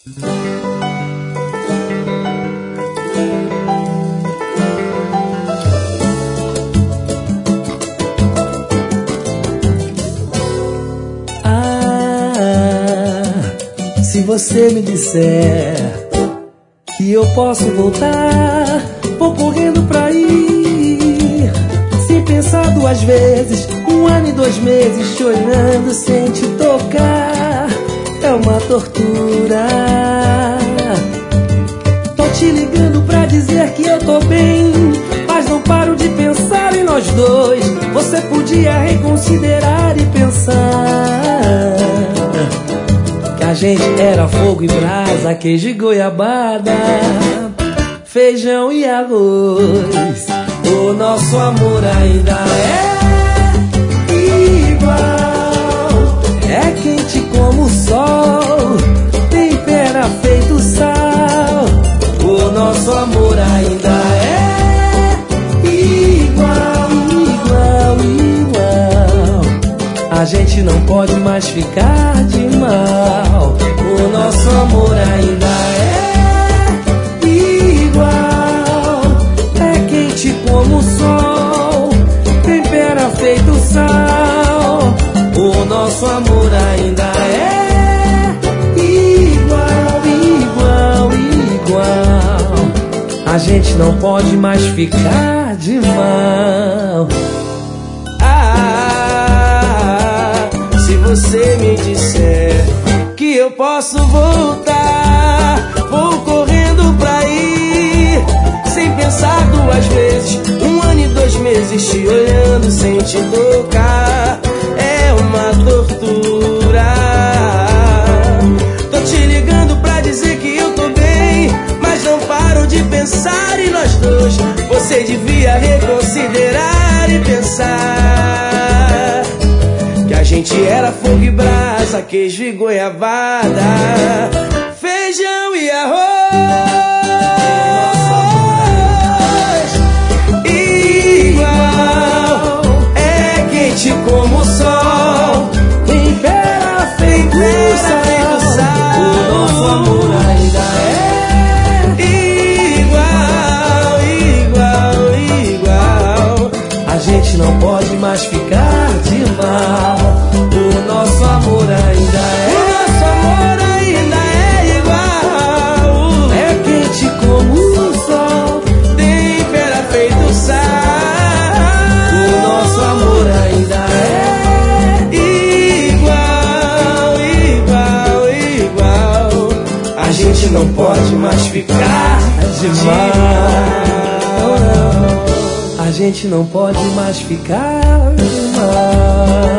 Se você me disser que eu posso voltar, vou correndo pra ir, sem pensar duas vezes. 1 ano e 2 meses te olhando sem te tocar, é uma tortura. Tô te ligando pra dizer que eu tô bem, mas não paro de pensar em nós dois. Você podia reconsiderar e pensar que a gente era fogo e brasa, queijo e goiabada, feijão e arroz. O nosso amor ainda é igual, é quente como o sol, tempera feito sal. O nosso amor ainda é igual, igual, igual. A gente não pode mais ficar de mal. O nosso amor ainda é igual, é quente como o sol, tempera feito sal. O nosso amor ainda é igual, igual, igual. A gente não pode mais ficar de mal. Se você me disser que eu posso voltar, vou correndo pra ir, sem pensar duas vezes. 1 ano e 2 meses te olhando sem te tocar, é uma tortura. Tô te ligando pra dizer que eu tô bem, mas não paro de pensar em nós dois. Você devia reconsiderar e pensar que a gente era fogo e brasa, queijo e goiabada, feijão e arroz. Igual, é quente como o sol, tempera feito sal. O nosso amor ainda é igual, igual, igual. A gente não pode mais ficar de mal. O nosso amor ainda é igual, é quente como o sol, tempera feito sal. O nosso amor ainda é igual, igual, igual. A gente não pode mais ficar de mal. A gente não pode mais ficar de mal.